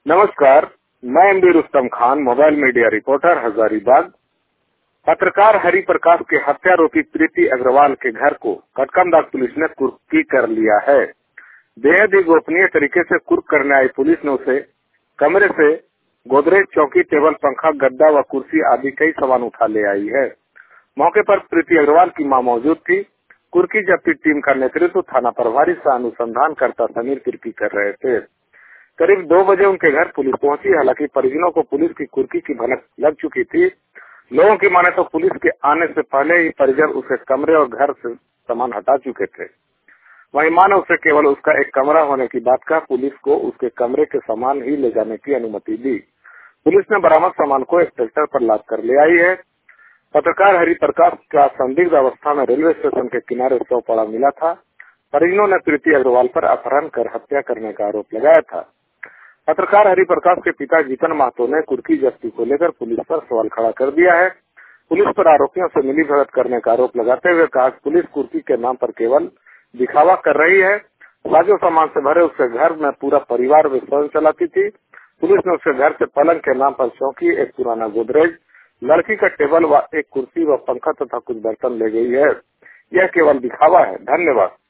नमस्कार, मैं MD Rustam Khan, mobile media reporter, Hazaribagh. पत्रकार हरिप्रकाश के हत्यारोपी प्रीति अग्रवाल के घर को कटकमदाग पुलिस ने कुर्की कर लिया है। बेहद ही गोपनीय तरीके से कुर्क करने आई पुलिस ने उसे कमरे से गोदरेज, चौकी, टेबल, पंखा, गद्दा व कुर्सी आदि कई सामान उठा ले आई है। मौके पर प्रीति अग्रवाल की मां मौजूद थी। कुर्की जब्ती टीम का नेतृत्व थाना प्रभारी सह अनुसंधानकर्ता समीर तिर्की कर रहे थे। करीब 2 बजे उनके घर पुलिस पहुंची। हालांकि परिजनों को पुलिस की कुर्की की भनक लग चुकी थी। लोगों की माने तो पुलिस के आने से पहले ही परिजन उसके कमरे और घर से सामान हटा चुके थे। वहीं मां ने उसे केवल उसका एक कमरा होने की बात कहा पुलिस को उसके कमरे के सामान ही ले जाने की अनुमति दी। पुलिस ने बरामद सामान को एक ट्रैक्टर पर लाद कर ले आई है। पत्रकार हरिप्रकाश का संदिग्ध अवस्था में रेलवे स्टेशन के किनारे शव पड़ा मिला था। परिजनों ने प्रीति अग्रवाल पर अपहरण कर हत्या करने का आरोप लगाया था। पत्रकार हरिप्रकाश के पिता जीतन महतो ने कुर्की जब्ती को लेकर पुलिस पर सवाल खड़ा कर दिया है। पुलिस पर आरोपियों से मिलीभगत करने का आरोप लगाते हुए कहा कि पुलिस कुर्की के नाम पर केवल दिखावा कर रही है। साजो सामान से भरे उसके घर में पूरा परिवार वे स्वयं चलाती थी। पुलिस ने उसके घर से पलंग के नाम पर चौकी, एक पुराना गोदरेज, लड़की का टेबल व एक कुर्सी व पंखा तथा कुछ बर्तन ले गई है। यह केवल दिखावा है। धन्यवाद।